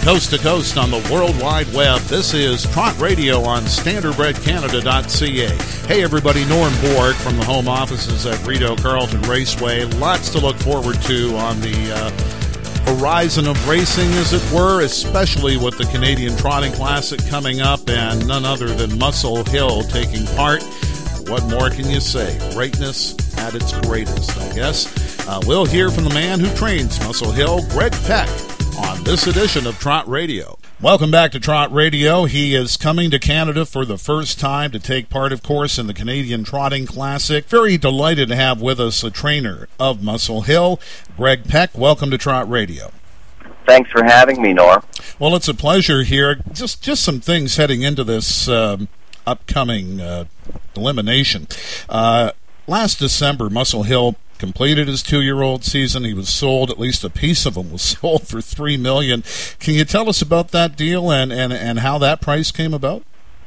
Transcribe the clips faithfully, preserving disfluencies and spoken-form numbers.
Coast to coast on the World Wide Web, this is Trot Radio on standard bred canada dot c a. Hey everybody, Norm Borg from the home offices at Rideau Carleton Raceway. Lots to look forward to on the uh, horizon of racing, as it were, especially with the Canadian Trotting Classic coming up and none other than Muscle Hill taking part. What more can you say? Greatness at its greatest, I guess. Uh, we'll hear from the man who trains Muscle Hill, Greg Peck, on this edition of Trot Radio. Welcome back to Trot Radio. He is coming to Canada for the first time to take part, of course, in the Canadian Trotting Classic. Very delighted to have with us a trainer of Muscle Hill, Greg Peck. Welcome to Trot Radio. Thanks for having me, Norm. Well, it's a pleasure here. Just just some things heading into this um, upcoming uh, elimination. Uh, last December, Muscle Hill completed his two-year-old season. He was sold, at least a piece of him was sold for three million dollars. Can you tell us about that deal and, and, and how that price came about?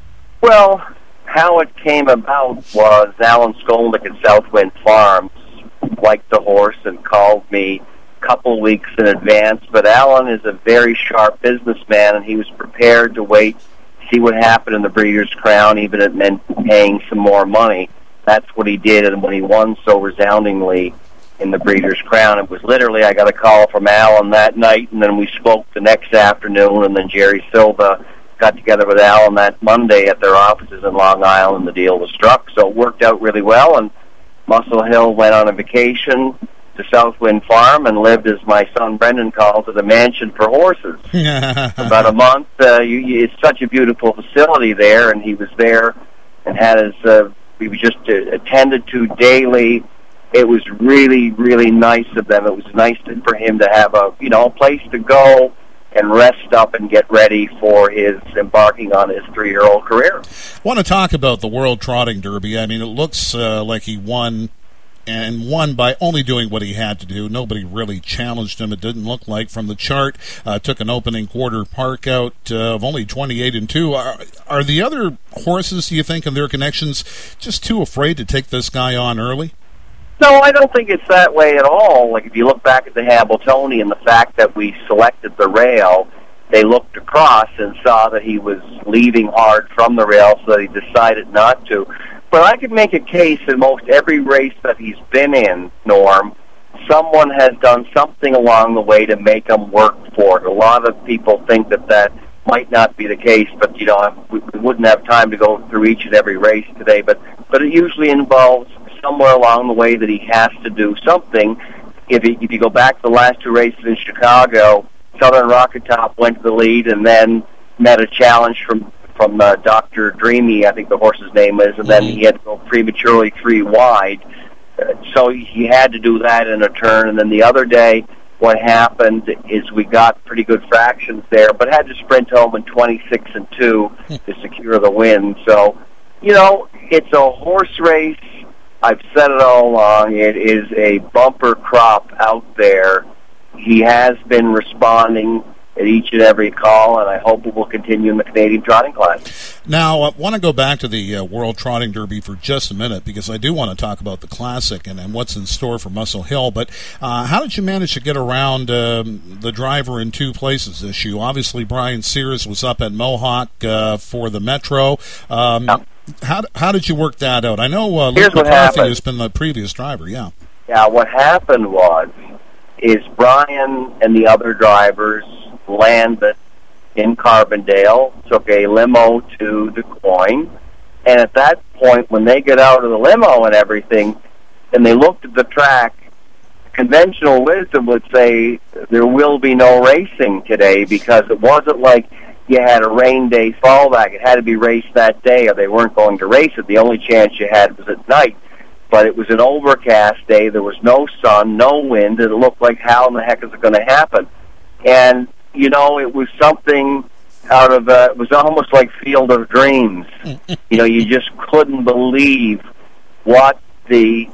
Well, how it came about was Alan Skolnick at Southwind Farms liked the horse and called me a couple weeks in advance. But Alan is a very sharp businessman, and he was prepared to wait, see what happened in the Breeders' Crown, even if it meant paying some more money. That's what he did, and when he won so resoundingly in the Breeders' Crown, it was literally, I got a call from Alan that night, and then we spoke the next afternoon, and then Jerry Silva got together with Alan that Monday at their offices in Long Island, and the deal was struck. So it worked out really well, and Muscle Hill went on a vacation to Southwind Farm and lived, as my son Brendan calls it, a mansion for horses. About a month. Uh, you, you, it's such a beautiful facility there, and he was there and had his... Uh, We were just uh, attended to daily. It was really, really nice of them. It was nice to, for him to have a, you know, a place to go and rest up and get ready for his embarking on his three-year-old career. I want to talk about the World Trotting Derby. I mean, it looks uh, like he won, and won by only doing what he had to do. Nobody really challenged him, it didn't look like, from the chart. Uh, took an opening quarter park out uh, of only twenty-eight and two. Are, are the other horses, do you think, and their connections, just too afraid to take this guy on early? No, I don't think it's that way at all. Like, if you look back at the Hamiltonian and the fact that we selected the rail, they looked across and saw that he was leaving hard from the rail, so that he decided not to. But I could make a case in most every race that he's been in, Norm, someone has done something along the way to make him work for it. A lot of people think that that might not be the case, but, you know, we, we wouldn't have time to go through each and every race today. But, but it usually involves somewhere along the way that he has to do something. If, he, if you go back to the last two races in Chicago, Southern Rocket Top went to the lead and then met a challenge from from uh, Doctor Dreamy, I think the horse's name is, and then he had to go prematurely three wide. Uh, so he had to do that in a turn. And then the other day, what happened is we got pretty good fractions there, but had to sprint home in twenty-six and two to secure the win. So, you know, it's a horse race. I've said it all along. It is a bumper crop out there. He has been responding at each and every call, and I hope it will continue in the Canadian Trotting Class. Now, I want to go back to the uh, World Trotting Derby for just a minute, because I do want to talk about the Classic and, and what's in store for Muscle Hill. But uh, how did you manage to get around um, the driver in two places issue? Obviously, Brian Sears was up at Mohawk uh, for the Metro. Um, yeah. How how did you work that out? I know uh, Luke McCarthy has been the previous driver, yeah. Yeah, what happened was, is Brian and the other drivers landed in Carbondale, took a limo to Des Moines, and at that point, when they get out of the limo and everything, and they looked at the track, conventional wisdom would say there will be no racing today, because it wasn't like you had a rain day fallback. It had to be raced that day, or they weren't going to race it. The only chance you had was at night. But it was an overcast day. There was no sun, no wind, and it looked like how in the heck is it going to happen? And you know, it was something out of, uh, it was almost like Field of Dreams. You know, you just couldn't believe what the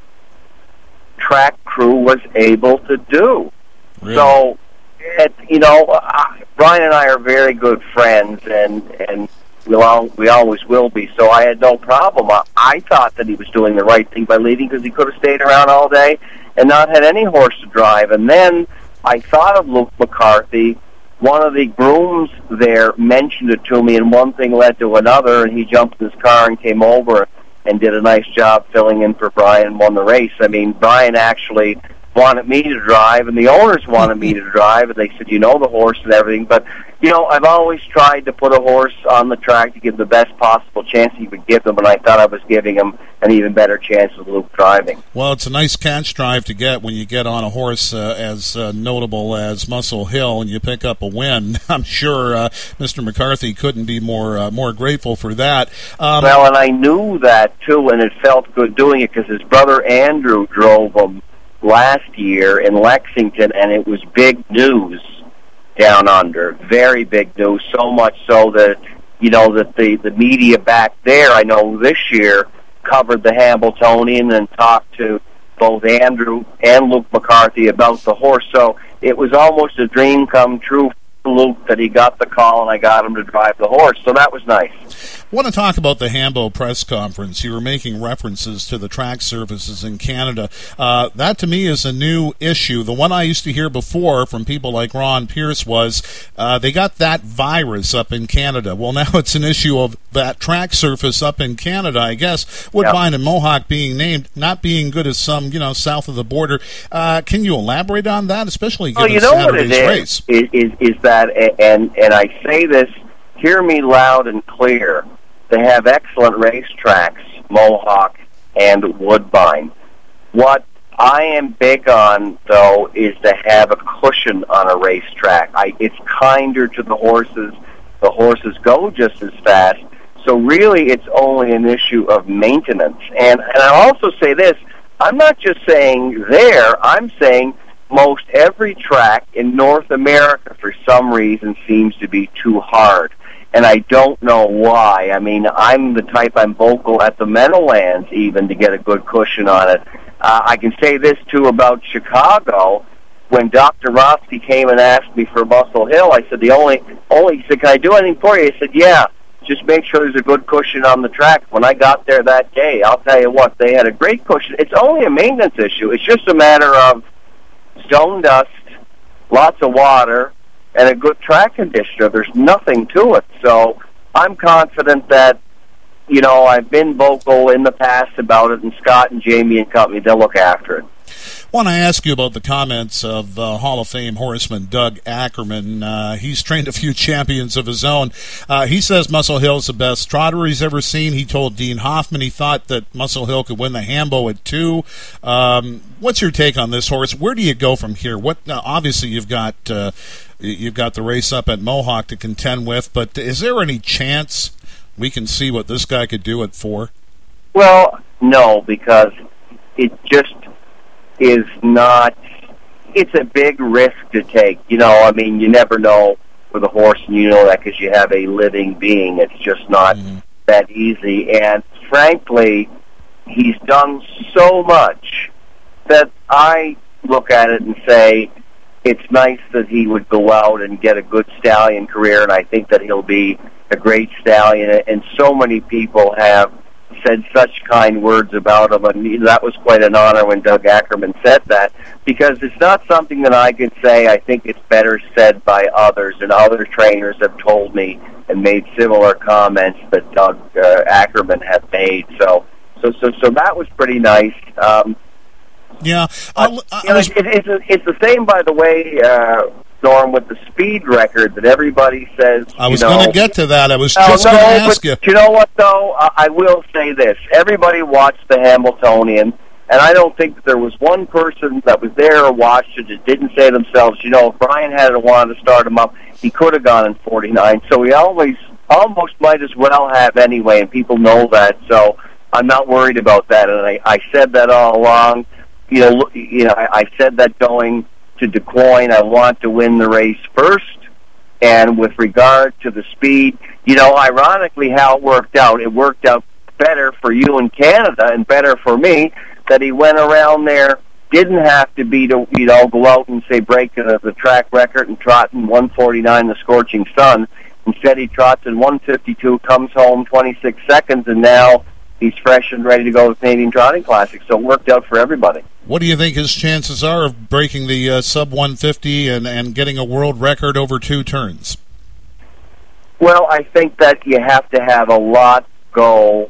track crew was able to do. Really? So, it, you know, uh, Brian and I are very good friends, and, and we'll all, we always will be, so I had no problem. I, I thought that he was doing the right thing by leaving, because he could have stayed around all day and not had any horse to drive. And then I thought of Luke McCarthy, one of the grooms there mentioned it to me, and one thing led to another, and he jumped in his car and came over and did a nice job filling in for Brian and won the race. I mean, Brian actually wanted me to drive, and the owners wanted me to drive, and they said, you know the horse and everything. But, you know, I've always tried to put a horse on the track to give the best possible chance he would give them, and I thought I was giving him an even better chance with Luke driving. Well, it's a nice catch drive to get when you get on a horse uh, as uh, notable as Muscle Hill and you pick up a win. I'm sure uh, Mister McCarthy couldn't be more uh, more grateful for that. Um, well, and I knew that, too, and it felt good doing it because his brother Andrew drove him last year in Lexington, and it was big news down under, very big news, so much so that, you know, that the, the media back there, I know this year, covered the Hambletonian and talked to both Andrew and Luke McCarthy about the horse. So it was almost a dream come true for Luke that he got the call and I got him to drive the horse. So that was nice. I want to talk about the Hambo press conference. You were making references to the track surfaces in Canada. Uh, that, to me, is a new issue. The one I used to hear before from people like Ron Pierce was uh, they got that virus up in Canada. Well, now it's an issue of that track surface up in Canada, I guess. Woodbine yep. and Mohawk being named, not being good as some, you know, south of the border. Uh, can you elaborate on that, especially given well, you know Saturday's what it race? Is, is, is that, and, and I say this, hear me loud and clear, they have excellent racetracks, Mohawk and Woodbine. What I am big on, though, is to have a cushion on a racetrack. I, it's kinder to the horses. The horses go just as fast. So really, it's only an issue of maintenance. And, and I'll also say this, I'm not just saying there, I'm saying most every track in North America, for some reason, seems to be too hard. And I don't know why. I mean, I'm the type, I'm vocal at the Meadowlands even to get a good cushion on it. Uh, I can say this, too, about Chicago. When Doctor Rossi came and asked me for Muscle Hill, I said, the only, only, he said, can I do anything for you? I said, yeah, just make sure there's a good cushion on the track. When I got there that day, I'll tell you what, they had a great cushion. It's only a maintenance issue. It's just a matter of stone dust, lots of water, and a good track conditioner. There's nothing to it. So I'm confident that, you know, I've been vocal in the past about it, and Scott and Jamie and company, they'll look after it. I want to ask you about the comments of uh, Hall of Fame horseman Doug Ackerman. Uh, he's trained a few champions of his own. Uh, he says Muscle Hill is the best trotter he's ever seen. He told Dean Hoffman he thought that Muscle Hill could win the Hambo at two. Um, what's your take on this horse? Where do you go from here? What uh, obviously you've got uh, you've got the race up at Mohawk to contend with, but is there any chance we can see what this guy could do at four? Well, no, because it just is not, it's a big risk to take. You know, I mean, you never know with a horse, and you know that because you have a living being. It's just not mm-hmm. that easy. And frankly, he's done so much that I look at it and say, it's nice that he would go out and get a good stallion career, and I think that he'll be a great stallion. And so many people have said such kind words about him, and that was quite an honor when Doug Ackerman said that, because it's not something that I can say. I think it's better said by others, and other trainers have told me and made similar comments that Doug uh, Ackerman had made. So, so, so, so that was pretty nice. Um, yeah, uh, I was, it, it's it's the same, by the way, uh, Norm, with the speed record that everybody says. I was going to get to that. I was no, just no, going to ask you. You know what, though? Uh, I will say this. Everybody watched the Hambletonian, and I don't think that there was one person that was there or watched it that didn't say to themselves, you know, if Brian had wanted to start him up, he could have gone in forty-nine. So he always, almost might as well have anyway, and people know that. So I'm not worried about that, and I, I said that all along. You know, you know, I, I said that going to Du Quoin, I want to win the race first. And with regard to the speed, you know, ironically how it worked out, it worked out better for you in Canada and better for me that he went around there, didn't have to be to, you know, go out and say break the, the track record and trot in one forty-nine the scorching sun. Instead he trots in one fifty-two, comes home twenty-six seconds, and now he's fresh and ready to go to the Canadian Trotting Classic. So it worked out for everybody. What do you think his chances are of breaking the uh, sub one fifty and, and getting a world record over two turns? Well, I think that you have to have a lot go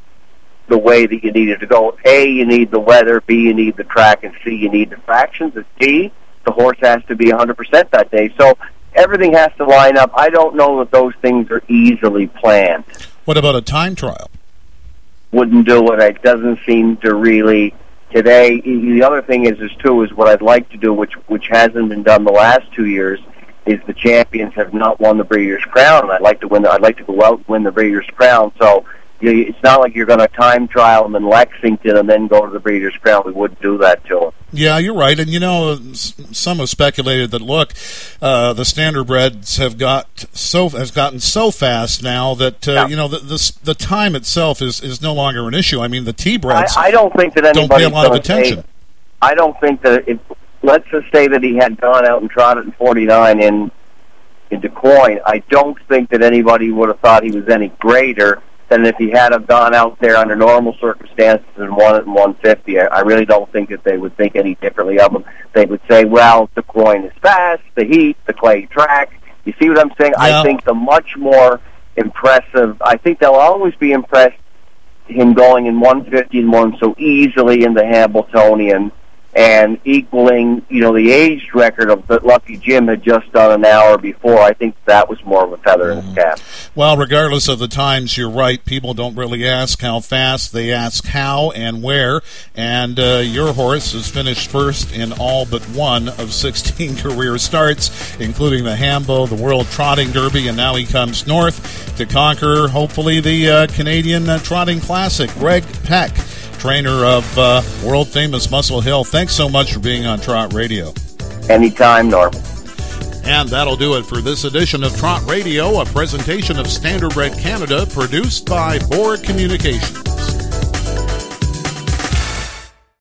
the way that you need it to go. A, you need the weather. B, you need the track. And C, you need the fractions. And D, the horse has to be one hundred percent that day. So everything has to line up. I don't know that those things are easily planned. What about a time trial? Wouldn't do it. It doesn't seem to really... Today, the other thing is, is too, is what I'd like to do, which which hasn't been done the last two years, is the champions have not won the Breeders' Crown, and I'd like to win. The, I'd like to go out and win the Breeders' Crown. So you, it's not like you're going to time trial them in Lexington and then go to the Breeders' Crown. We wouldn't do that to them. Yeah, you're right. And, you know, some have speculated that, look, uh, the standardbreds have got so has gotten so fast now that, uh, yeah. you know, the, the the time itself is, is no longer an issue. I mean, the T-breds I, I don't think that don't pay a lot of attention. Say, I don't think that if, let's just say that he had gone out and trotted in forty-nine in, in Du Quoin, I don't think that anybody would have thought he was any greater than if he had have gone out there under normal circumstances and won it in one fifty. I, I really don't think that they would think any differently of him. They would say, well, Du Quoin is fast, the heat, the clay track. You see what I'm saying? Yeah. I think the much more impressive, I think they'll always be impressed him going in one fifty and one so easily in the Hambletonian and equaling, you know, the aged record of that Lucky Jim had just done an hour before. I think that was more of a feather mm. in his cap. Well, regardless of the times, you're right. People don't really ask how fast. They ask how and where. And uh, your horse has finished first in all but one of sixteen career starts, including the Hambo, the World Trotting Derby, and now he comes north to conquer, hopefully, the uh, Canadian uh, Trotting Classic. Greg Peck, trainer of uh, world-famous Muscle Hill, thanks so much for being on Trot Radio. Anytime, Norm. And that'll do it for this edition of Trot Radio, a presentation of Standardbred Canada, produced by Borg Communications.